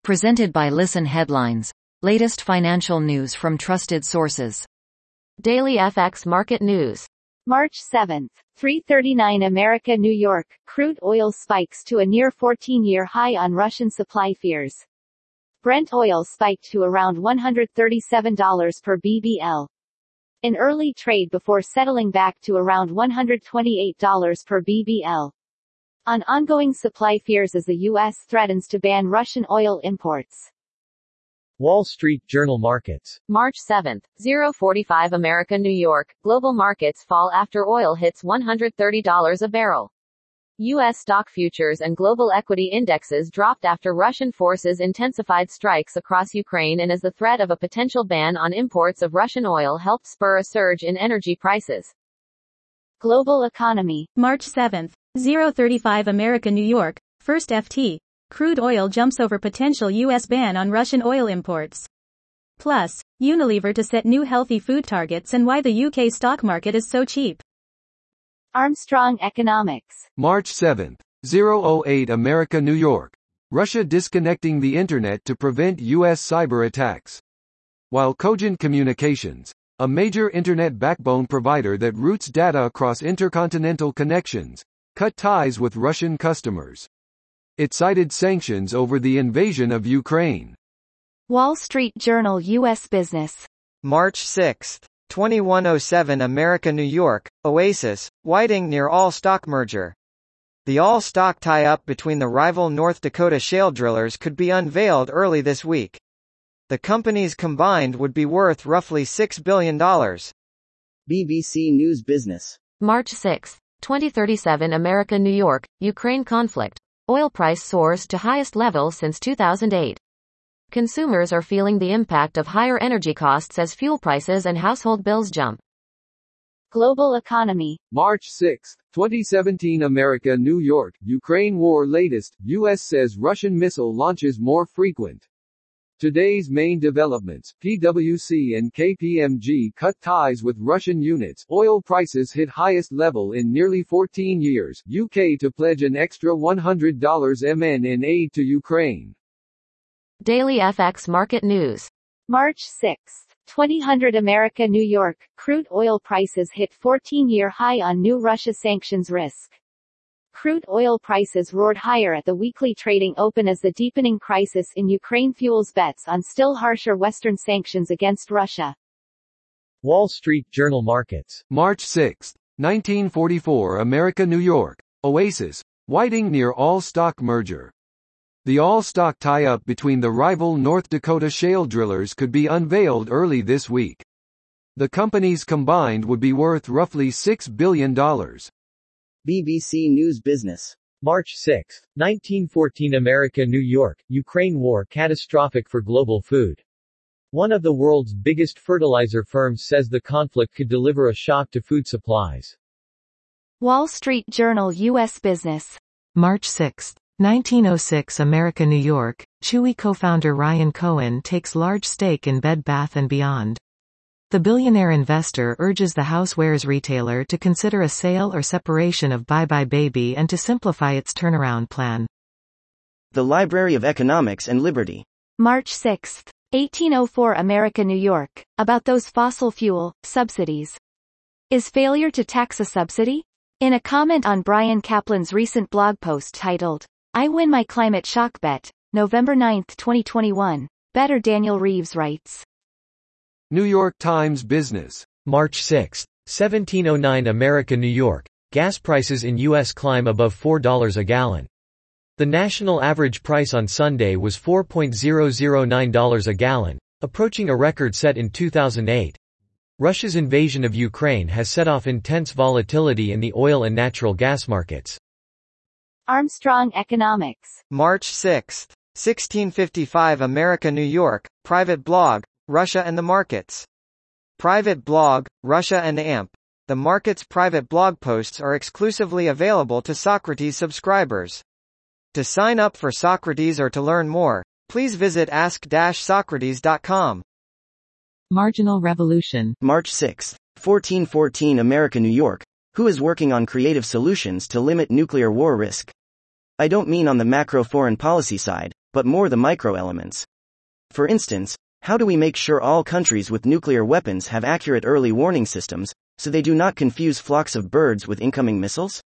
Presented by Listen Headlines. Latest financial news from trusted sources. Daily FX Market News. March 7th, 3:39 America New York, crude oil spikes to a near 14-year high on Russian supply fears. Brent oil spiked to around $137 per BBL. In early trade before settling back to around $128 per BBL. On ongoing supply fears as the U.S. threatens to ban Russian oil imports. Wall Street Journal Markets. March 7th, 0:45 America New York, global markets fall after oil hits $130 a barrel. U.S. stock futures and global equity indexes dropped after Russian forces intensified strikes across Ukraine and as the threat of a potential ban on imports of Russian oil helped spur a surge in energy prices. Global economy. March 7th, 0:35 America New York, first FT. Crude oil jumps over potential U.S. ban on Russian oil imports. Plus, Unilever to set new healthy food targets and why the UK stock market is so cheap. Armstrong Economics. March 7th, 0:08 America New York. Russia disconnecting the internet to prevent U.S. cyber attacks. While Cogent Communications, a major internet backbone provider that routes data across intercontinental connections, cut ties with Russian customers. It cited sanctions over the invasion of Ukraine. Wall Street Journal U.S. Business. March 6, 2107 America New York, Oasis, Whiting near all-stock merger. The all-stock tie-up between the rival North Dakota shale drillers could be unveiled early this week. The companies combined would be worth roughly $6 billion. BBC News Business. March 6, 2037 America New York, Ukraine conflict. Oil price soars to highest level since 2008. Consumers are feeling the impact of higher energy costs as fuel prices and household bills jump. Global economy. March 6, 2017 America New York, Ukraine war latest, U.S. says Russian missile launches more frequent. Today's main developments, PwC and KPMG cut ties with Russian units, oil prices hit highest level in nearly 14 years, UK to pledge an extra $100 MN in aid to Ukraine. Daily FX Market News. March 6, 2000 America New York, crude oil prices hit 14-year high on new Russia sanctions risk. Crude oil prices roared higher at the weekly trading open as the deepening crisis in Ukraine fuels bets on still harsher Western sanctions against Russia. Wall Street Journal Markets. March 6, 1944 America New York, Oasis, Whiting near all-stock merger. The all-stock tie-up between the rival North Dakota shale drillers could be unveiled early this week. The companies combined would be worth roughly $6 billion. BBC News Business. March 6, 1914 America New York, Ukraine war catastrophic for global food. One of the world's biggest fertilizer firms says the conflict could deliver a shock to food supplies. Wall Street Journal U.S. Business. March 6, 1906 America New York, Chewy co-founder Ryan Cohen takes large stake in Bed Bath & Beyond. The billionaire investor urges the housewares retailer to consider a sale or separation of Buy Buy Baby and to simplify its turnaround plan. The Library of Economics and Liberty. March 6, 1804 America New York, about those fossil fuel subsidies. Is failure to tax a subsidy? In a comment on Brian Kaplan's recent blog post titled, I Win My Climate Shock Bet, November 9, 2021, Better Daniel Reeves writes. New York Times Business. March 6, 1709 America New York, gas prices in U.S. climb above $4 a gallon. The national average price on Sunday was $4.009 a gallon, approaching a record set in 2008. Russia's invasion of Ukraine has set off intense volatility in the oil and natural gas markets. Armstrong Economics. March 6, 1655 America New York, private blog, Russia and the Markets. Private blog, Russia and AMP. The Markets private blog posts are exclusively available to Socrates subscribers. To sign up for Socrates or to learn more, please visit ask-socrates.com. Marginal Revolution. March 6, 1414 America New York, who is working on creative solutions to limit nuclear war risk. I don't mean on the macro foreign policy side, but more the microelements. For instance, how do we make sure all countries with nuclear weapons have accurate early warning systems, so they do not confuse flocks of birds with incoming missiles?